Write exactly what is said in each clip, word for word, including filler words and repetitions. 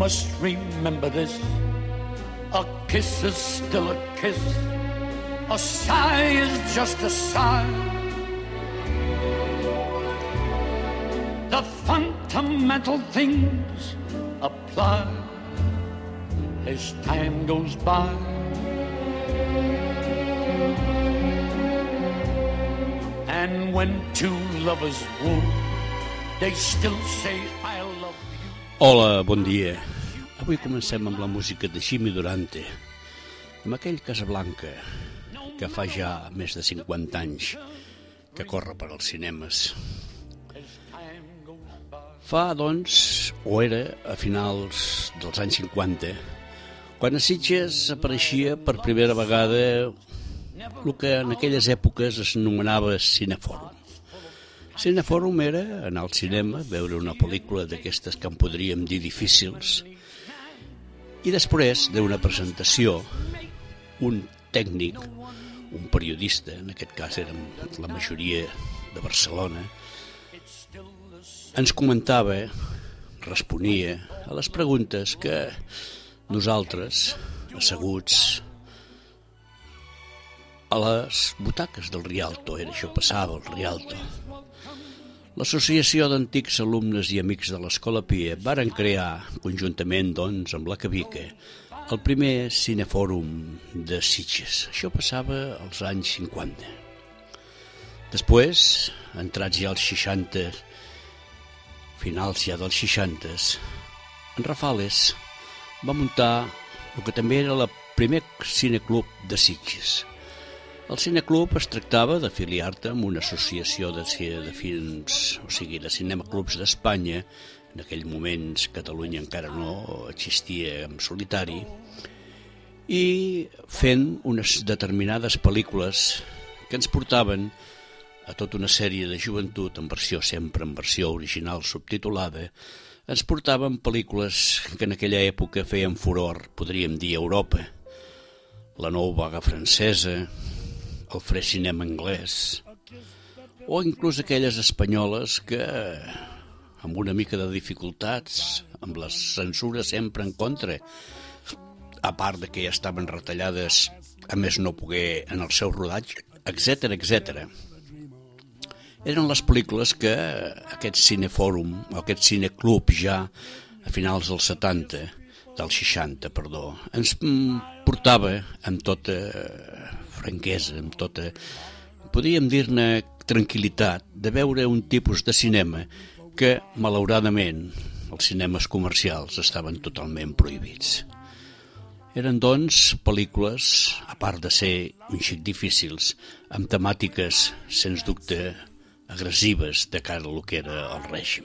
must remember this. A kiss is still a kiss. A sigh is just a sigh. The fundamental things apply as time goes by. And when two lovers woo, they still say I love you. Hola, bon dia. Avui comencem amb la música de Jimmy Durante, amb aquell Casablanca que fa ja més de cinquanta anys que corre per als cinemes. Fa, doncs, o era a finals dels anys cinquanta, quan a Sitges apareixia per primera vegada el que en aquelles èpoques es anomenava Cinefòrum. Cinefòrum era anar al cinema, veure una pel·lícula d'aquestes que en podríem dir difícils, i després d'una presentació, un tècnic, un periodista, en aquest cas érem la majoria de Barcelona, ens comentava, responia a les preguntes que nosaltres, asseguts a les butaques del Rialto, era això, passava al Rialto. L'Associació d'Antics Alumnes i Amics de l'Escola Pia varen crear, conjuntament, doncs, amb la Cabica, el primer cinefòrum de Sitges. Això passava als anys cinquanta. Després, entrats ja als seixanta, finals ja dels seixantes, en Rafales va muntar el que també era el primer cineclub de Sitges. El cineclub es tractava d'afiliar-te amb una associació de, de fins, o sigui, de cinemaclubs d'Espanya. En aquells moments Catalunya encara no existia en solitari, i fent unes determinades pel·lícules que ens portaven a tota una sèrie de joventut, en versió sempre en versió original subtitulada, ens portaven pel·lícules que en aquella època feien furor, podríem dir, a Europa. La nou vaga francesa, el fresc cinema anglès, o inclús aquelles espanyoles que, amb una mica de dificultats, amb la censura sempre en contra, a part de que ja estaven retallades, a més no poguer en el seu rodatge, etcètera, etcètera. Eren les pel·lícules que aquest cinefòrum, o aquest cineclub ja a finals dels setanta, dels seixanta, perdó, ens portava amb tota franquesa, amb tota, podríem dir-ne, tranquil·litat, de veure un tipus de cinema que, malauradament, els cinemes comercials estaven totalment prohibits. Eren, doncs, pel·lícules, a part de ser un xic difícils, amb temàtiques, sens dubte, agressives de cara al que era el règim.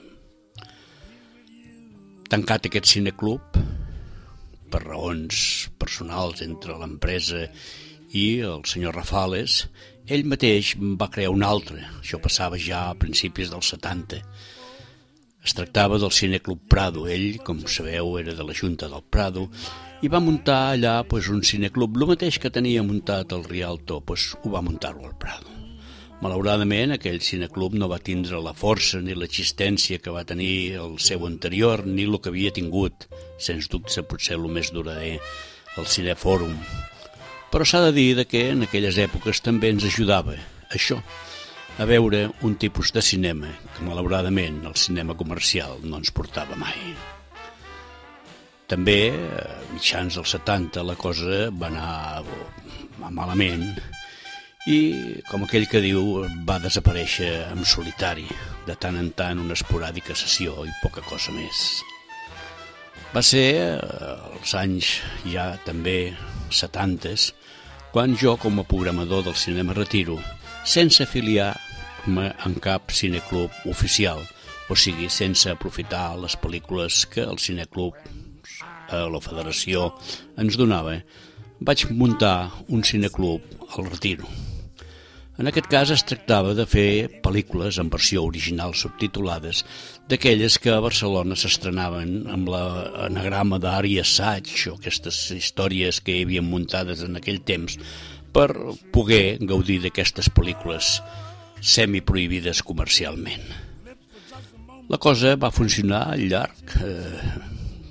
Tancat aquest cineclub, per raons personals entre l'empresa i el senyor Rafales, ell mateix va crear un altre. Això passava ja a principis dels setanta. Es tractava del Cineclub Prado. Ell, com sabeu, era de la Junta del Prado i va muntar allà pues, un cineclub. El mateix que tenia muntat el Rialto, pues, ho va muntar-lo al Prado. Malauradament, aquell cineclub no va tindre la força ni l'existència que va tenir el seu anterior, ni el que havia tingut, sens dubte, potser el més durader, el Cinefòrum. Però s'ha de dir que en aquelles èpoques també ens ajudava això, a veure un tipus de cinema que malauradament el cinema comercial no ens portava mai. També, a mitjans dels setanta, la cosa va anar malament i, com aquell que diu, va desaparèixer en solitari, de tant en tant una esporàdica sessió i poca cosa més. Va ser als anys ja també setantes, quan jo, com a programador del Cinema Retiro, sense afiliar-me en cap cineclub oficial, o sigui, sense aprofitar les pel·lícules que el cineclub, a la federació, ens donava, vaig muntar un cineclub al Retiro. En aquest cas es tractava de fer pel·lícules en versió original subtitulades, d'aquelles que a Barcelona s'estrenaven amb l'anagrama d'Ari Assaig, o aquestes històries que hi havia muntades en aquell temps, per poder gaudir d'aquestes pel·lícules semiprohibides comercialment. La cosa va funcionar al llarg eh,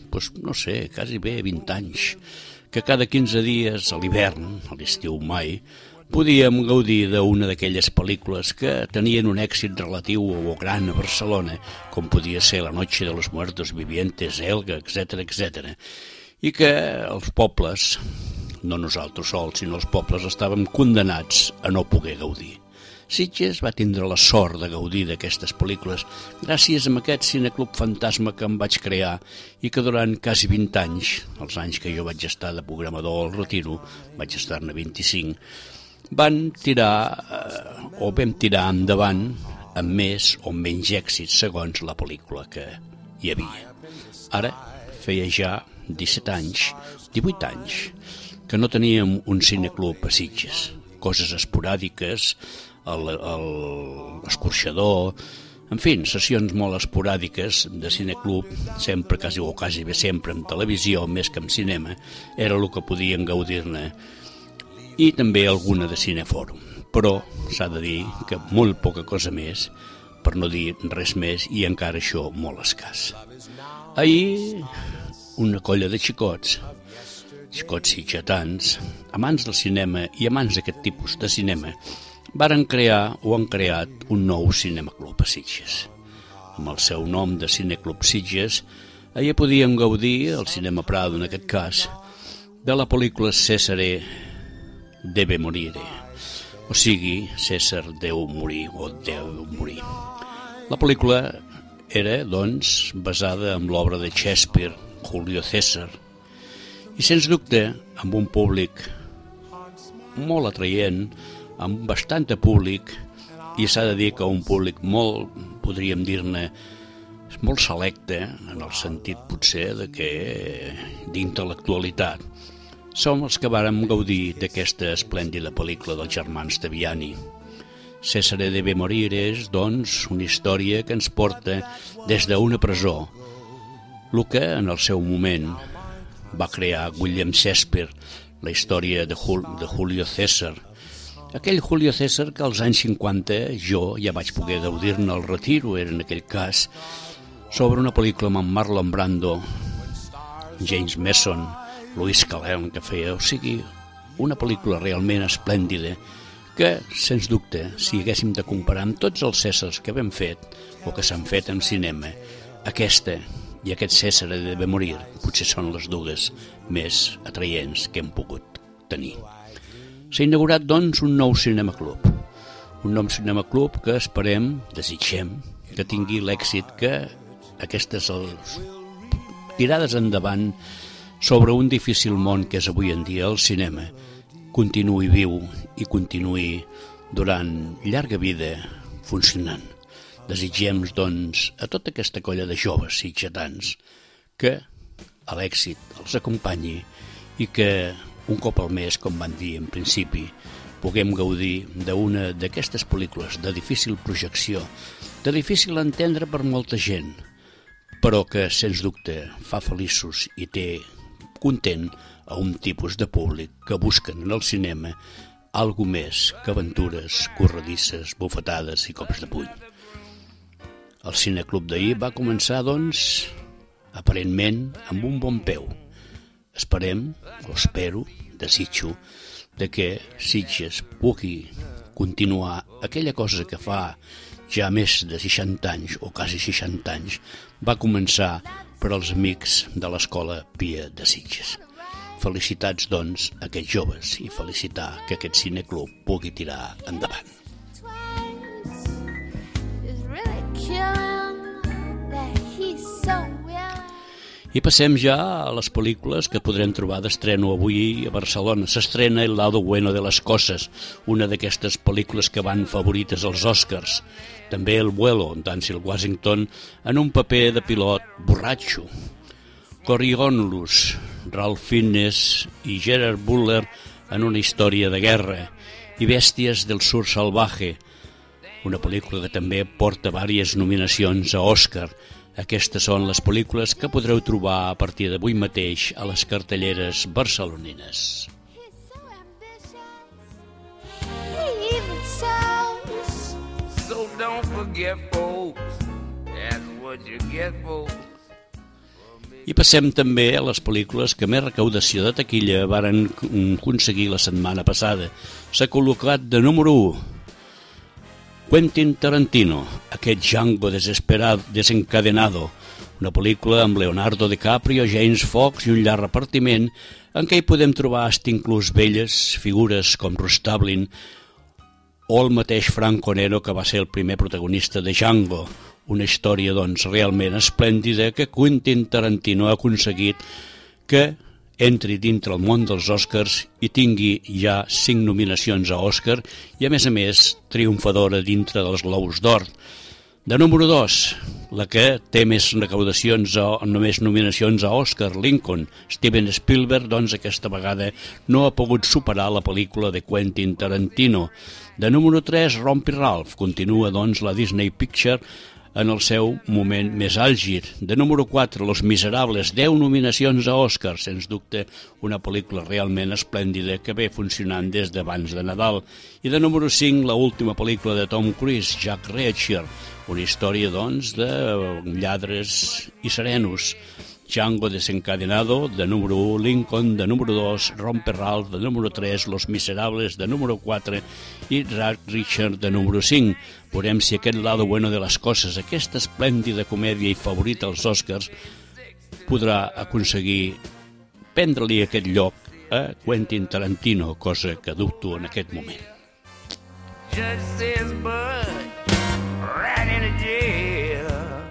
doncs, no sé, quasi bé vint anys, que cada quinze dies a l'hivern, a l'estiu mai, podíem gaudir d'una d'aquelles pel·lícules que tenien un èxit relatiu o gran a Barcelona, com podia ser La noche de los muertos vivientes, Elga, etcètera, etcètera, i que els pobles, no nosaltres sols, sinó els pobles, estàvem condenats a no poder gaudir. Sitges va tindre la sort de gaudir d'aquestes pel·lícules gràcies a aquest cineclub fantasma que em vaig crear i que durant quasi vint anys, els anys que jo vaig estar de programador al Retiro, vaig estar-ne vint-i-cinc, van tirar, eh, o vam tirar endavant amb més o menys èxit segons la pel·lícula que hi havia. Ara feia ja disset anys, divuit anys, que no teníem un cineclub a Sitges. Coses esporàdiques, l'escorxador, en fi, sessions molt esporàdiques de cineclub, sempre, quasi o quasi bé sempre, en televisió, més que en cinema, era el que podien gaudir-ne, i també alguna de cinefòrum. Però s'ha de dir que molt poca cosa més, per no dir res més, i encara això molt escàs. Ahir, una colla de xicots, xicots sitgetans, amants del cinema i amants d'aquest tipus de cinema, varen crear o han creat un nou cinemaclub a Sitges. Amb el seu nom de Cineclub Sitges, allà podíem gaudir, al Cinema Prado en aquest cas, de la pel·lícula Césare debe morire, o sigui, César deu morir o deu morir. La pel·lícula era, doncs, basada en l'obra de Shakespeare, Julio César, i sens dubte amb un públic molt atraient, amb bastant de públic, i s'ha de dir que un públic molt, podríem dir-ne, molt selecte, en el sentit potser de que d'intel·lectualitat. Som els que vàrem gaudir d'aquesta esplèndida pel·lícula dels germans Taviani. Césare debe morir és, doncs, una història que ens porta des d'una presó, el que en el seu moment va crear William Shakespeare, la història de, Jul de Julio César. Aquell Julio César que als anys cinquanta jo ja vaig poder gaudir-ne al Retiro, era en aquell cas, sobre una pel·lícula amb Marlon Brando, James Mason, Luis Calern, que feia, o sigui, una pel·lícula realment esplèndida que, sens dubte, si haguéssim de comparar amb tots els Cèsars que hem fet o que s'han fet en cinema, aquesta i aquest César debe morir potser són les dues més atraients que hem pogut tenir. S'ha inaugurat, doncs, un nou cinemaclub, un nou cinemaclub que esperem, desitgem, que tingui l'èxit que aquestes els... tirades endavant sobre un difícil món que és avui en dia el cinema, continuï viu i continuï durant llarga vida funcionant. Desitgem, doncs, a tota aquesta colla de joves sitgetans que a l'èxit els acompanyi i que un cop al mes, com van dir en principi, puguem gaudir d'una d'aquestes pel·lícules de difícil projecció, de difícil entendre per molta gent, però que, sens dubte, fa feliços i té content a un tipus de públic que busquen en el cinema algo més que aventures, corredisses, bufetades i cops de puny. El cineclub d'ahir va començar, doncs, aparentment amb un bon peu. Esperem, o espero, desitjo, de que Sitges pugui continuar aquella cosa que fa ja més de seixanta anys, o quasi seixanta anys, va començar per als amics de l'Escola Pia de Sitges. Felicitats, doncs, a aquests joves i felicitar que aquest cineclub pugui tirar endavant. I passem ja a les pel·lícules que podrem trobar d'estreno avui a Barcelona. S'estrena El lado bueno de las cosas, una d'aquestes pel·lícules que van favorites als Oscars. També El vuelo, Denzel Washington, en un paper de pilot borratxo. Coriolanus, Ralph Fiennes i Gerard Butler en una història de guerra. I Bèsties del sur salvaje, una pel·lícula que també porta diverses nominacions a Òscar. Aquestes són les pel·lícules que podreu trobar a partir d'avui mateix a les cartelleres barcelonines. So don't forget, folks, that's what you get, folks. I passem també a les pel·lícules que més recaudació de taquilla varen aconseguir la setmana passada. S'ha col·locat de número u Quentin Tarantino, aquest Django desesperado, desencadenado, una pel·lícula amb Leonardo DiCaprio, James Fox i un llarg repartiment en què hi podem trobar hasta inclús velles figures com Rustablin o el mateix Franco Nero, que va ser el primer protagonista de Django, una història doncs realment esplèndida que Quentin Tarantino ha aconseguit que entri dintre el món dels Oscars i tingui ja cinc nominacions a Oscar i a més a més triomfadora dintre dels Globus d'Or. De número dos, la que té més recaudacions o només nominacions a Oscar, Lincoln. Steven Spielberg, doncs aquesta vegada no ha pogut superar la pel·lícula de Quentin Tarantino. De número tres, Rompi Ralph. Continua doncs la Disney Picture en el seu moment més àlgid. De número quatre, Los Miserables, deu nominacions a Oscar, sens dubte una pel·lícula realment esplèndida que ve funcionant des d'abans de Nadal. I de número cinc, la última pel·lícula de Tom Cruise, Jack Reacher, una història, doncs, de lladres i serenos. Django desencadenado, de número u, Lincoln, de número dos, Romper Ralph, de número tres, Los Miserables, de número quatre i Jack Reacher, de número cinc. Veurem si aquest lado bueno de les coses, aquesta esplèndida comèdia i favorita als Oscars, podrà aconseguir prendre-li aquest lloc a Quentin Tarantino, cosa que dubto en aquest moment. Judge says, Bud, right into jail.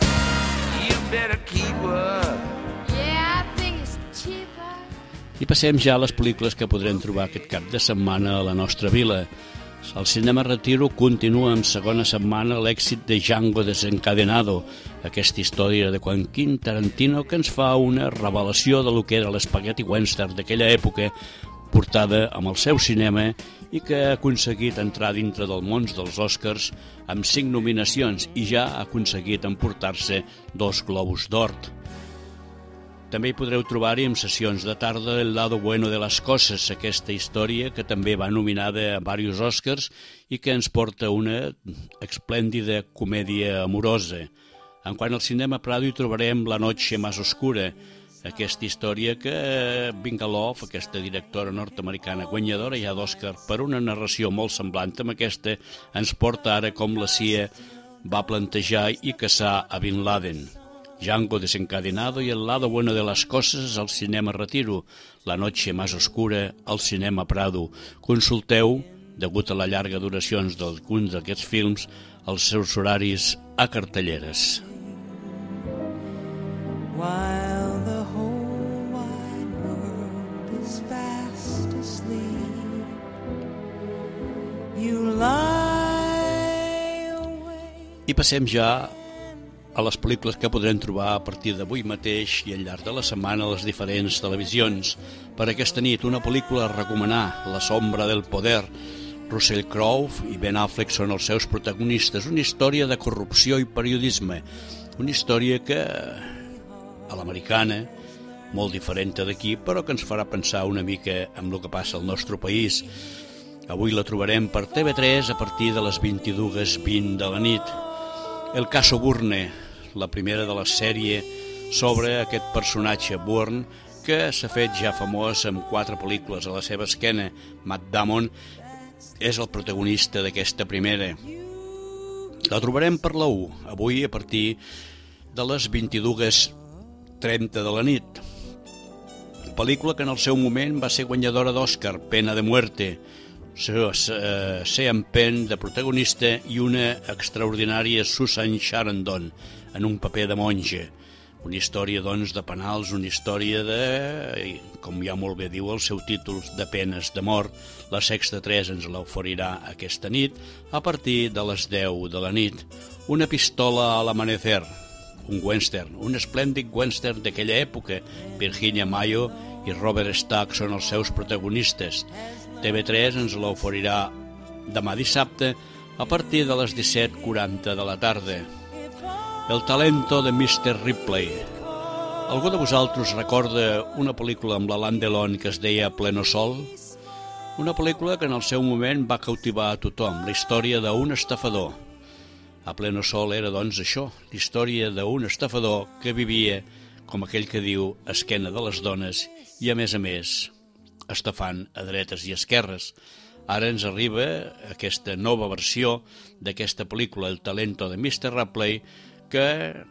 You better keep up. Yeah, I think it's cheaper. I passem ja a les pel·lícules que podrem trobar aquest cap de setmana a la nostra vila. El cinema Retiro continua en segona setmana l'èxit de Django desencadenado, aquesta història de Quentin Tarantino que ens fa una revelació de lo que era l'espaghetti western d'aquella època, portada amb el seu cinema i que ha aconseguit entrar dintre del món dels Oscars amb cinc nominacions i ja ha aconseguit emportar-se dos Globus d'Or. També hi podreu trobar-hi en sessions de tarda El lado bueno de les coses, aquesta història que també va nominada a diversos Oscars i que ens porta una esplèndida comèdia amorosa. En quant al cinema Prado hi trobarem La noche más oscura, aquesta història que Bingalov, aquesta directora nord-americana guanyadora ja d'Oscar per una narració molt semblant amb aquesta, ens porta ara com la C I A va plantejar i caçar a Bin Laden. Django desencadenado i El lado bueno de las cosas al cinema Retiro, La noche más oscura al cinema Prado. Consulteu, degut a la llarga duracions d'alguns d'aquests films, els seus horaris a cartelleres. While the whole wide world is fast asleep, you lie awake. I passem ja a les pel·lícules que podrem trobar a partir d'avui mateix i al llarg de la setmana a les diferents televisions. Per aquesta nit, una pel·lícula a recomanar, La sombra del poder. Russell Crowe i Ben Affleck són els seus protagonistes, una història de corrupció i periodisme, una història que, a l'americana, molt diferent d'aquí, però que ens farà pensar una mica en el que passa al nostre país. Avui la trobarem per T V tres a partir de les vint-i-dues vint de la nit. El caso Bourne, la primera de la sèrie sobre aquest personatge Bourne, que s'ha fet ja famós amb quatre pel·lícules a la seva esquena. Matt Damon és el protagonista d'aquesta primera. La trobarem per la u, avui a partir de les vint-i-dues trenta de la nit. Pel·lícula que en el seu moment va ser guanyadora d'Oscar, Pena de muerte. Sean Penn de protagonista i una extraordinària Susan Sarandon en un paper de monja. Una història, doncs, de penals, una història de, com ja molt bé diu el seu títol, de penes de mort. La Sexta tres ens l'oferirà aquesta nit a partir de les deu de la nit. Una pistola a l'amanecer, un western, un esplèndid western d'aquella època. Virginia Mayo i Robert Stack són els seus protagonistes. T V tres ens l'oferirà demà dissabte a partir de les disset quaranta de la tarda. El talento de mister Ripley. Algú de vosaltres recorda una pel·lícula amb l'Alain Delon que es deia Pleno Sol? Una pel·lícula que en el seu moment va cautivar a tothom, la història d'un estafador. A Pleno Sol era, doncs, això, la història d'un estafador que vivia com aquell que diu esquena de les dones i, a més a més, estafant a dretes i esquerres. Ara ens arriba aquesta nova versió d'aquesta pel·lícula, El talento de mister Ripley, que,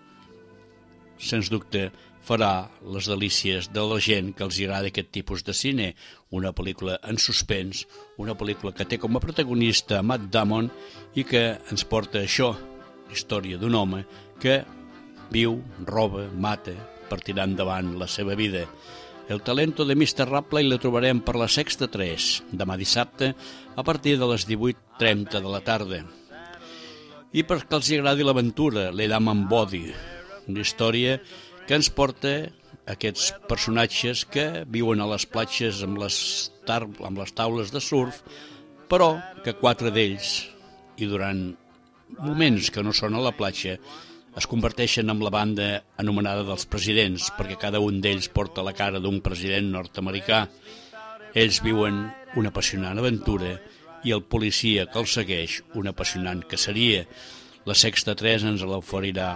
sens dubte, farà les delícies de la gent que els agrada aquest tipus de cine. Una pel·lícula en suspens, una pel·lícula que té com a protagonista Matt Damon i que ens porta això, la història d'un home que viu, roba, mata per tirar endavant la seva vida. El talento de mister Ripley la trobarem per la Sexta tres, demà dissabte, a partir de les divuit trenta de la tarda. I perquè els agradi l'aventura, Le Dame en Body, una història que ens porta aquests personatges que viuen a les platges amb les, tar amb les taules de surf, però que quatre d'ells, i durant moments que no són a la platja, es converteixen en la banda anomenada dels presidents, perquè cada un d'ells porta la cara d'un president nord-americà. Ells viuen una apassionant aventura i el policia que els segueix una apassionant caceria. La Sexta tres ens l'oferirà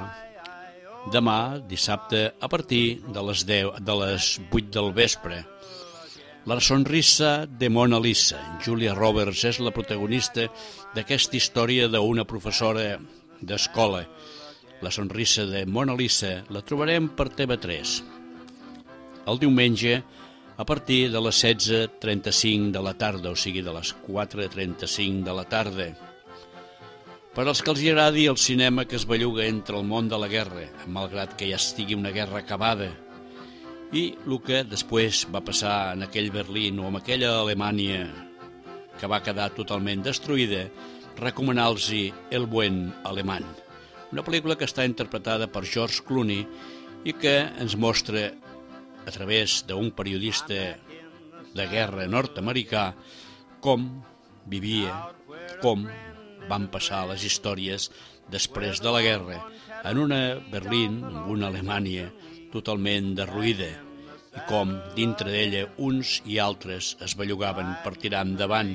demà, dissabte, a partir de les, deu, de les vuit del vespre. La sonrisa de Mona Lisa. Julia Roberts és la protagonista d'aquesta història d'una professora d'escola. La sonrisa de Mona Lisa la trobarem per T V tres. El diumenge, a partir de les setze trenta-cinc de la tarda, o sigui, de les quatre trenta-cinc de la tarda. Per als que els agradi el cinema que es belluga entre el món de la guerra, malgrat que ja estigui una guerra acabada, i el que després va passar en aquell Berlín o en aquella Alemanya que va quedar totalment destruïda, recomanar-los El buen alemán. Una pel·lícula que està interpretada per George Clooney i que ens mostra, a través d'un periodista de guerra nord-americà, com vivia, com van passar les històries després de la guerra en una Berlín, en una Alemanya totalment derruïda, i com dintre d'ella uns i altres es bellugaven per tirar endavant.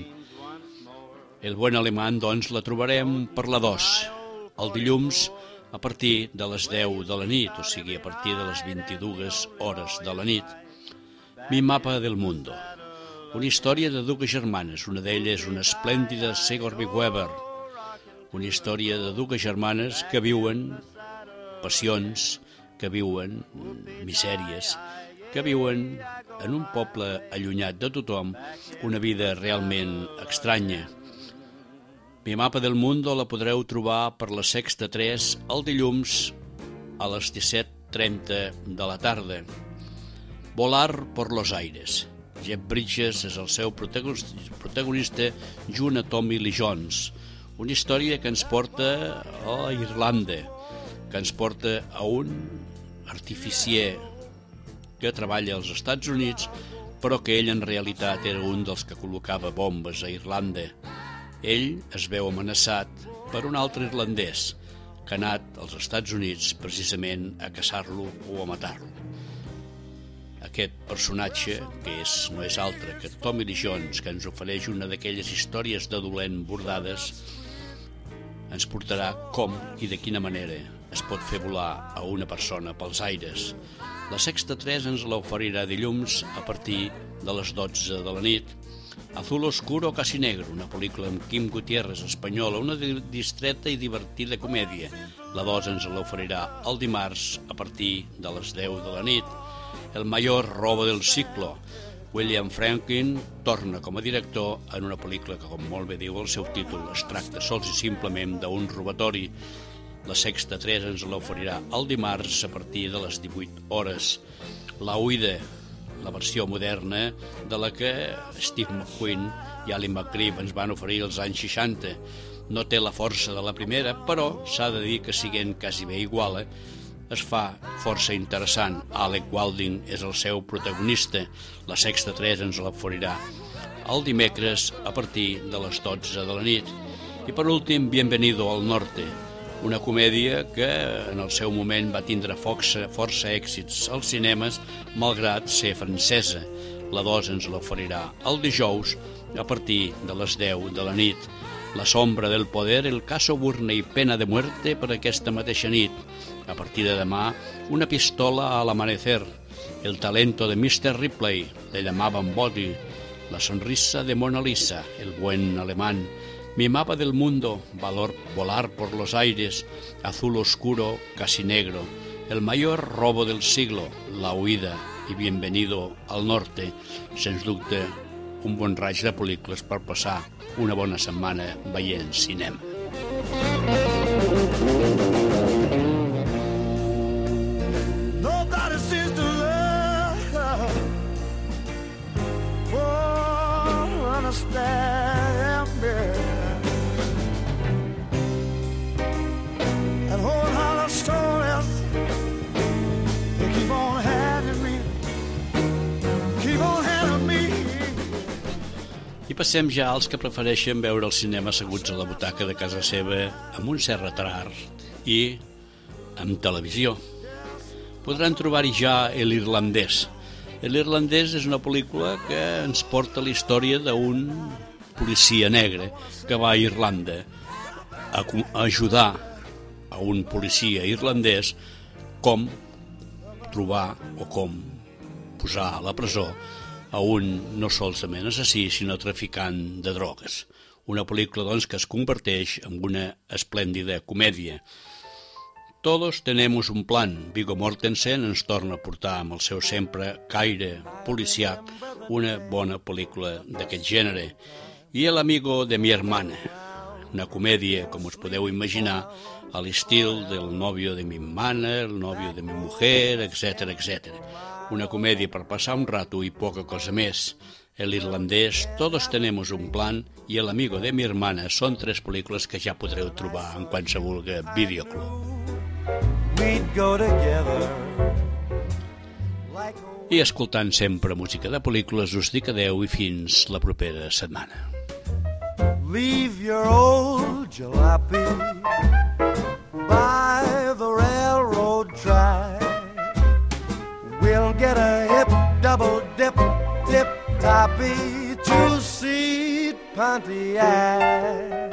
El buen alemán, doncs, la trobarem per la dos, el dilluns a partir de les deu de la nit, o sigui, a partir de les vint-i-dues hores de la nit. Mi mapa del mundo, una història de dues germanes, una d'elles una esplèndida Sigourney Weaver, una història de dues germanes que viuen passions, que viuen misèries, que viuen en un poble allunyat de tothom, una vida realment estranya. Mi mapa del mundo la podreu trobar per la Sexta tres el dilluns a les disset trenta de la tarda. Volar por los aires. Jeff Bridges és el seu protagonista junt a Tommy Lee Jones. Una història que ens porta a Irlanda, que ens porta a un artificier que treballa als Estats Units, però que ell en realitat era un dels que col·locava bombes a Irlanda. Ell es veu amenaçat per un altre irlandès que ha anat als Estats Units precisament a caçar-lo o a matar-lo. Aquest personatge, que és, no és altre que Tommy Lee Jones, que ens ofereix una d'aquelles històries de dolent bordades, ens portarà com i de quina manera es pot fer volar a una persona pels aires. La Sexta tres ens l'oferirà dilluns a partir de les dotze de la nit. Azul oscuro casi negro, una pel·lícula amb Kim Gutiérrez, espanyola, una distreta i divertida comèdia. La dos ens l'oferirà el dimarts a partir de les deu de la nit. El mayor robo del ciclo. William Franklin torna com a director en una pel·lícula que, com molt bé diu el seu títol, es tracta sols i simplement d'un robatori. La Sexta tres ens l'oferirà el dimarts a partir de les divuit hores. La huida, la versió moderna de la que Steve McQueen i Alan McGreeve ens van oferir als anys seixanta. No té la força de la primera, però s'ha de dir que, siguent quasi bé igual, es fa força interessant. Alec Baldwin és el seu protagonista. La Sexta tres ens l'oferirà el dimecres a partir de les dotze de la nit. I per últim, Bienvenido al Norte, una comèdia que en el seu moment va tindre força, força èxits als cinemes, malgrat ser francesa. La dos ens l'oferirà el dijous a partir de les deu de la nit. La sombra del poder, el caso Burney, pena de muerte per aquesta mateixa nit. A partir de demà, Una pistola al amanecer, El talento de mister Ripley, Le llamaban Body, La sonrisa de Mona Lisa, El buen alemán, Mi mapa del mundo, Valor volar por los aires, Azul oscuro, casi negro, El mayor robo del siglo, La huida i Bienvenido al norte. Sens dubte, un bon raig de pel·lícules per passar una bona setmana veient cinema. Nobody seems to love or understand me. And whole hollow stories, they keep on handing me, keep on handing me. I passem ja als que prefereixen veure el cinema asseguts a la butaca de casa seva amb un cert retard i amb televisió. Podran trobar-hi ja l'Irlandès. L'Irlandès és una pel·lícula que ens porta la història d'un policia negre que va a Irlanda a ajudar a un policia irlandès com trobar o com posar a la presó a un no solament assassí, sinó traficant de drogues. Una pel·lícula, doncs, que es converteix en una esplèndida comèdia. Todos tenemos un plan. Viggo Mortensen ens torna a portar amb el seu sempre caire policiac una bona pel·lícula d'aquest gènere. I El amigo de mi hermana, una comèdia, com us podeu imaginar, a l'estil del novio de mi hermana, el novio de mi mujer, etcètera, etcètera. Una comèdia per passar un rato i poca cosa més. El irlandès, Todos tenemos un plan i El amigo de mi hermana són tres pel·lícules que ja podreu trobar en qualsevol videoclub. I escoltant sempre música de pel·lícules us dic adeu i fins la propera setmana. Leave your old jalopy by the railroad track. We'll get a hip double dip tip toppy two-seat Pontiac,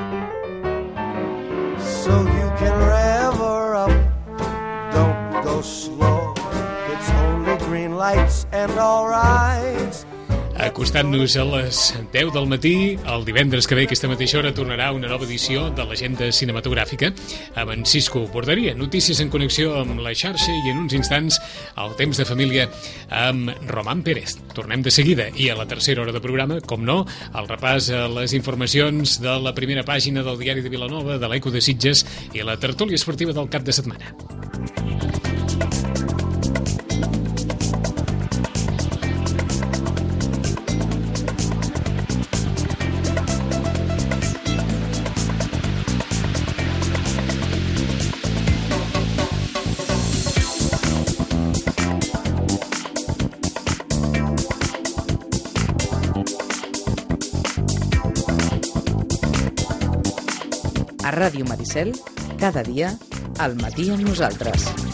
so you can rev her up. Don't go slow, it's only green lights and all rights. Acostant-nos a les deu del matí, el divendres que ve, aquesta mateixa hora, tornarà una nova edició de l'Agenda Cinematogràfica amb en Cisco Borderia. Notícies en connexió amb la xarxa i en uns instants el temps de família amb Román Pérez. Tornem de seguida i a la tercera hora de programa, com no, el repàs a les informacions de la primera pàgina del Diari de Vilanova, de l'Eco de Sitges i la tertúlia esportiva del cap de setmana. A Ràdio Maricel, cada dia, al matí amb nosaltres.